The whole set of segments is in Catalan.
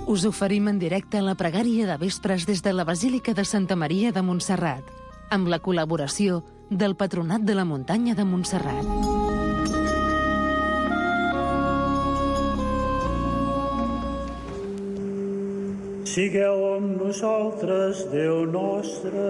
Us oferim en directe la pregària de vespres des de la Basílica de Santa Maria de Montserrat, amb la col·laboració del Patronat de la Muntanya de Montserrat. Sigueu amb nosaltres, Déu nostre.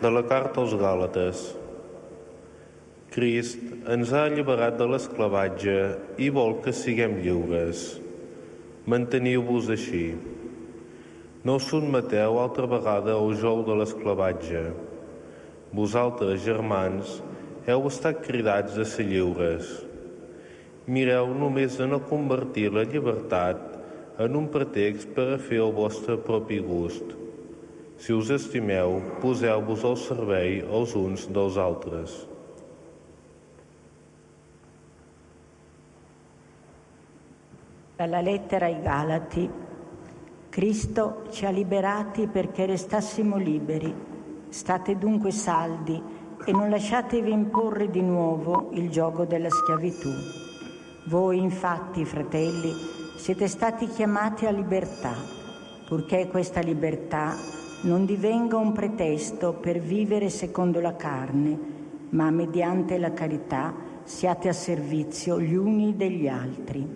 De la carta als Gàlates. Crist ens ha alliberat de l'esclavatge i vol que siguem lliures. Manteniu-vos així. No us sotmeteu altra vegada al jou de l'esclavatge. Vosaltres, germans, heu estat cridats a ser lliures. Mireu només de no convertir la llibertat en un pretext per a fer el vostre propi gust. Si us estimeu, poseu-vos al servei els uns dels altres. Dalla lettera ai Galati. Cristo ci ha liberati perché restassimo liberi. State dunque saldi e non lasciatevi imporre di nuovo il giogo della schiavitù. Voi, infatti, fratelli, siete stati chiamati a libertà, purché questa libertà non divenga un pretesto per vivere secondo la carne, ma mediante la carità siate a servizio gli uni degli altri.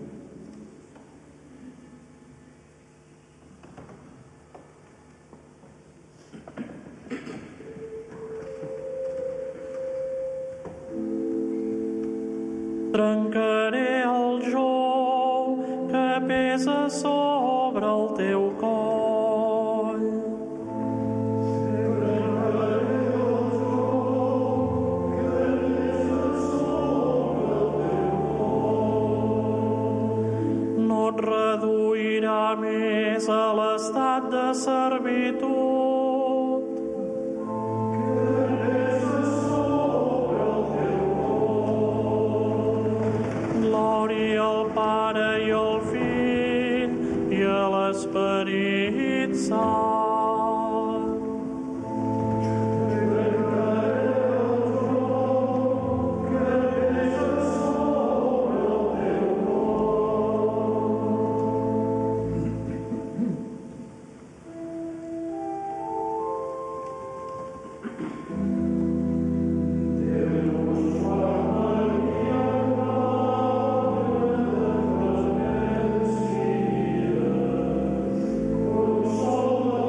Trencaré el jou que pesa sobre el teu coll. No et reduirà més a l'estat de servitud. Glòria al Pare i al Fill i a l'Esperit Sant. Solo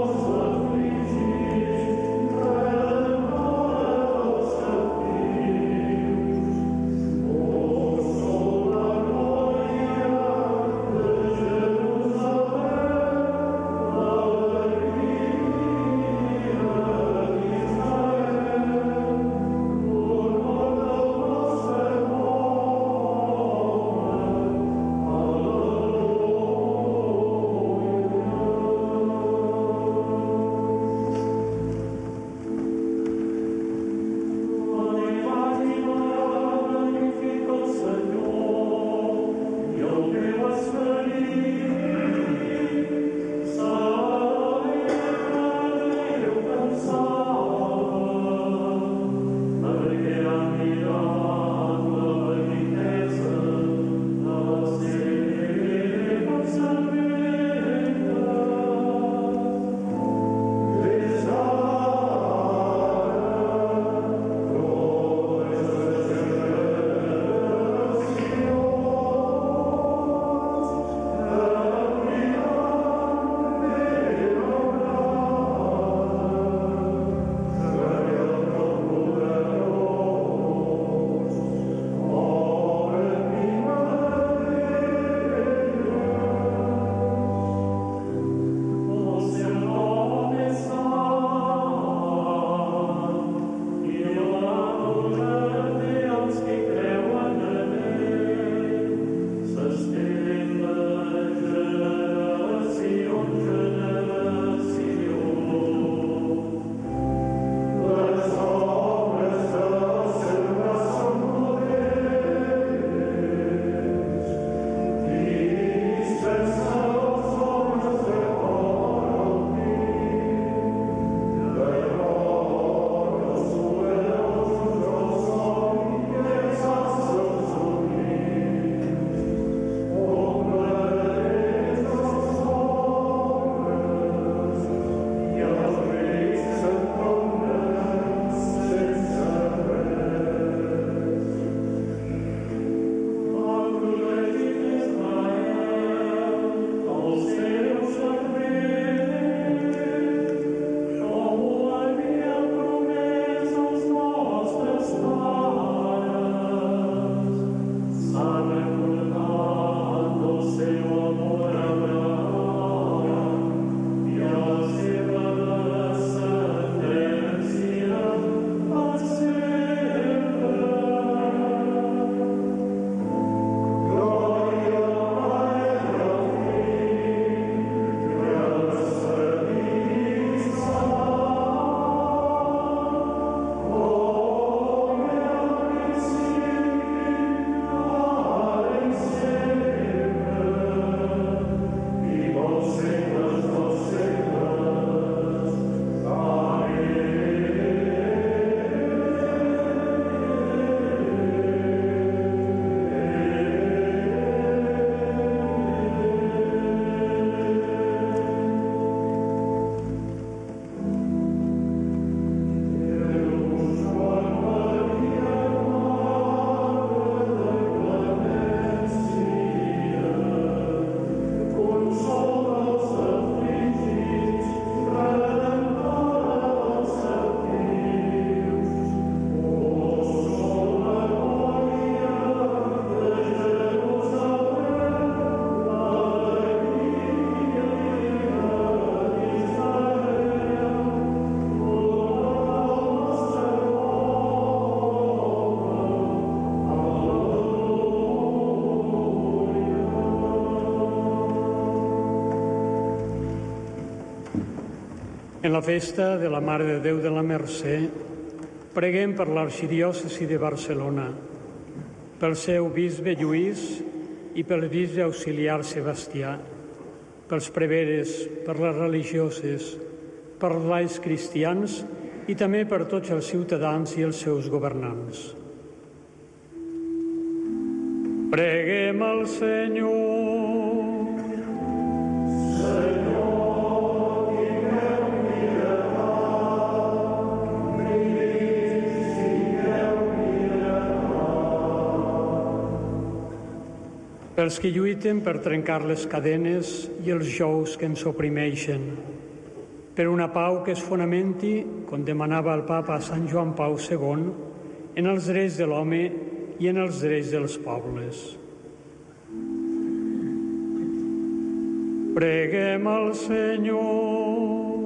En la festa de la Mare de Déu de la Mercè, preguem per l'arxidiòcesi de Barcelona, pel seu bisbe Lluís i pel bisbe auxiliar Sebastià, pels preveres, per les religioses, per els laics cristians i també per tots els ciutadans i els seus governants. Preguem al Senyor. Pels que lluiten per trencar les cadenes i els jous que ens oprimeixen, per una pau que es fonamenti, com demanava el papa Sant Joan Pau II, en els drets de l'home i en els drets dels pobles. Preguem al Senyor.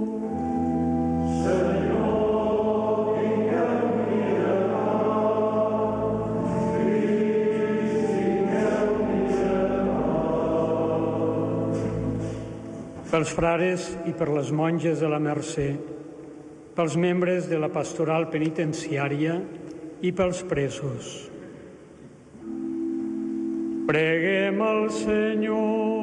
Pels frares i per les monges de la Mercè, pels membres de la pastoral penitenciària i pels presos. Preguem al Senyor.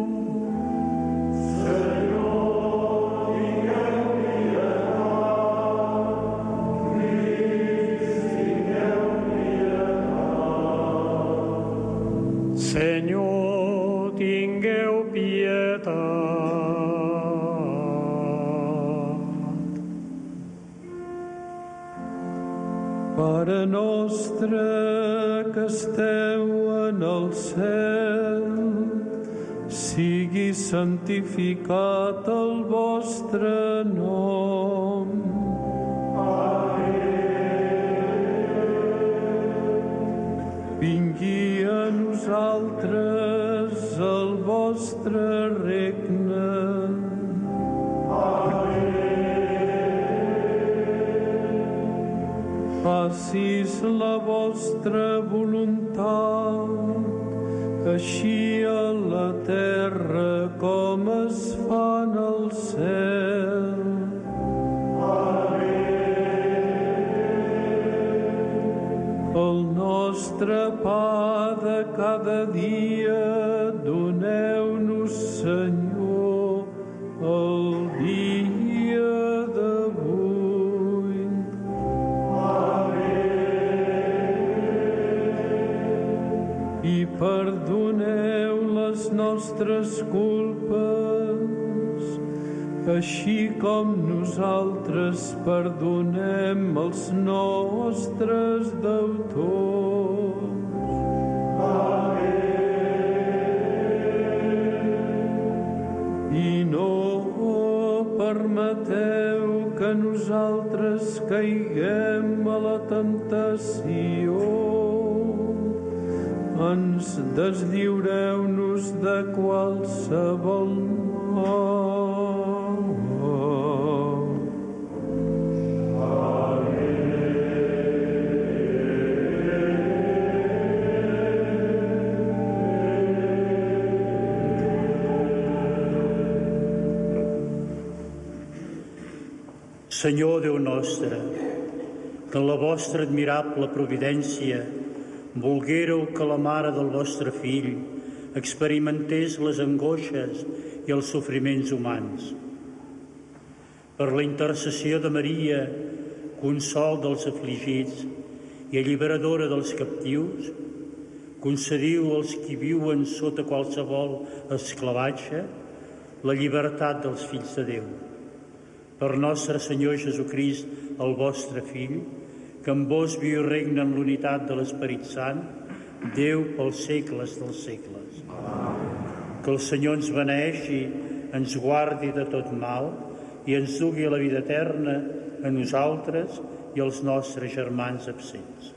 Senyor, tingueu pietat. Pare nostre que esteu en el cel, sigui santificat el vostre nom. Vingui a nosaltres el vostre regne. Facis la vostra voluntat, així a la terra com es fa en el cel. El nostre pa de cada dia doneu-nos, Senyor, el dia d'avui. I perdoneu les nostres culpes, així com nosaltres perdonem els nostres deutors. I no permeteu que nosaltres caiguem a la tentació. Ens deslliureu-nos de qualsevol mal. Senyor Déu nostre, que en la vostra admirable providència volguéreu que la mare del vostre fill experimentés les angoixes i els sofriments humans. Per la intercessió de Maria, consol dels afligits i alliberadora dels captius, concediu als qui viuen sota qualsevol esclavatge la llibertat dels fills de Déu. Per nostre Senyor Jesucrist, el vostre Fill, que amb vos viu i regna en l'unitat de l'Esperit Sant, Déu pels segles dels segles. Que el Senyor ens beneeixi, ens guardi de tot mal i ens dugui a la vida eterna a nosaltres i als nostres germans absents.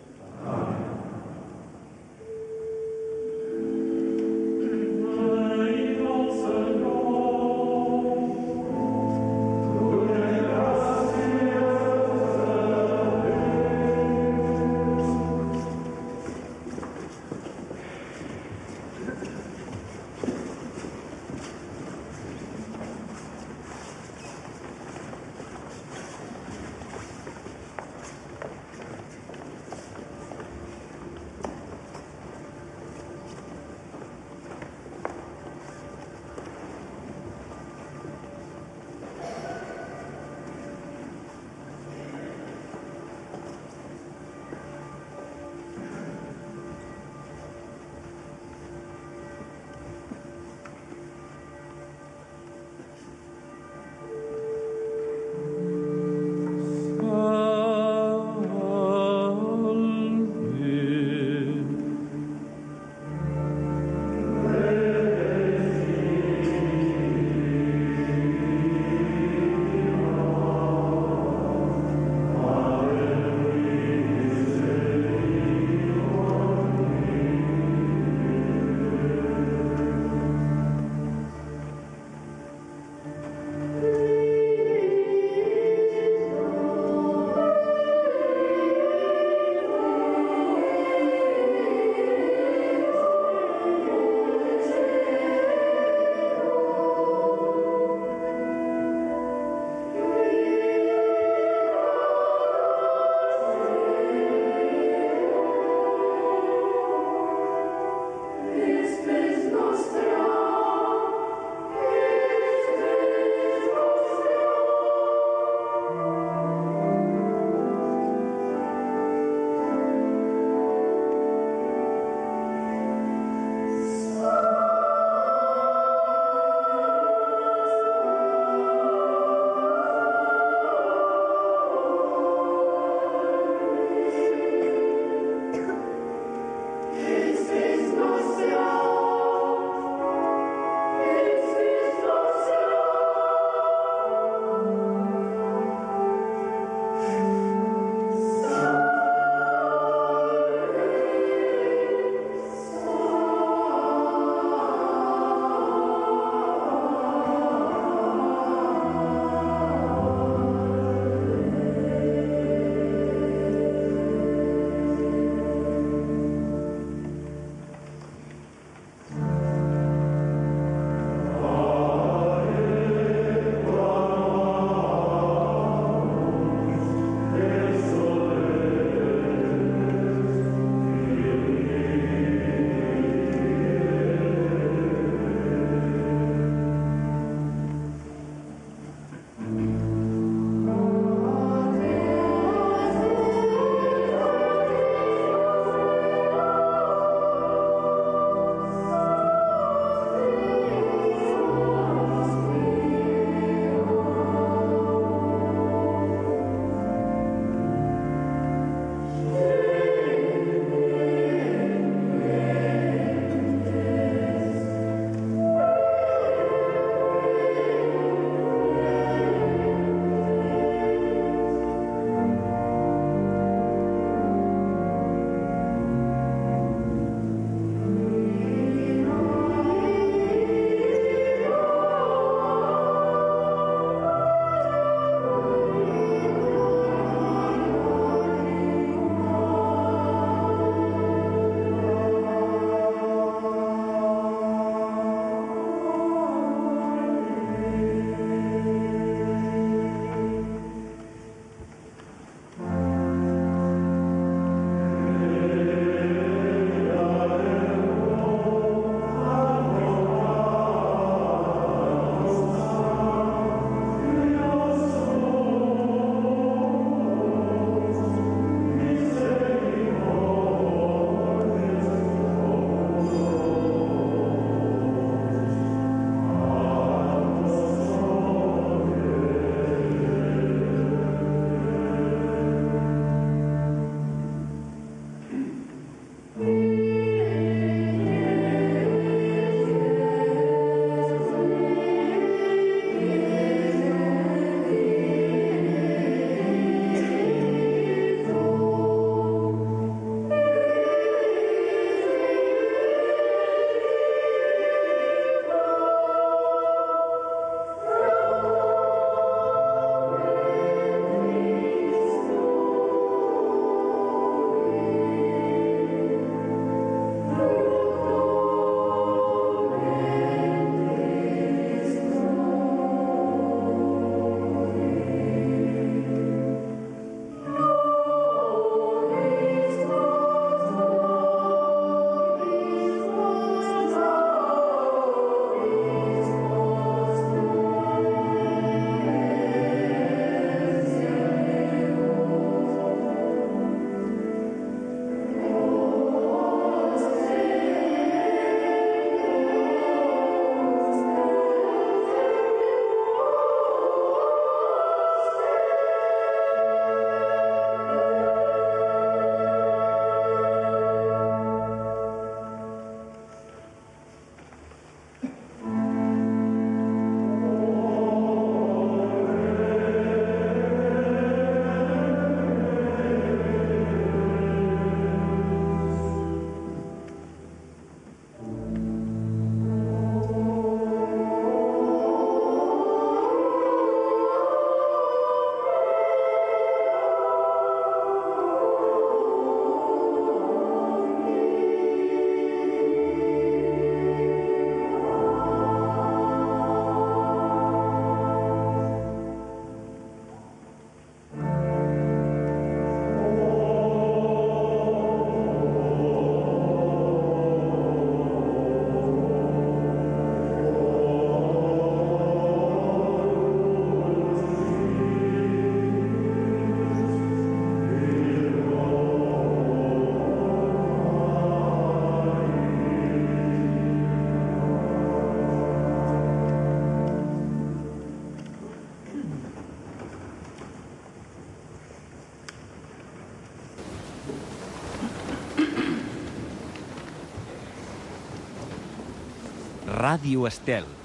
Ràdio Estel.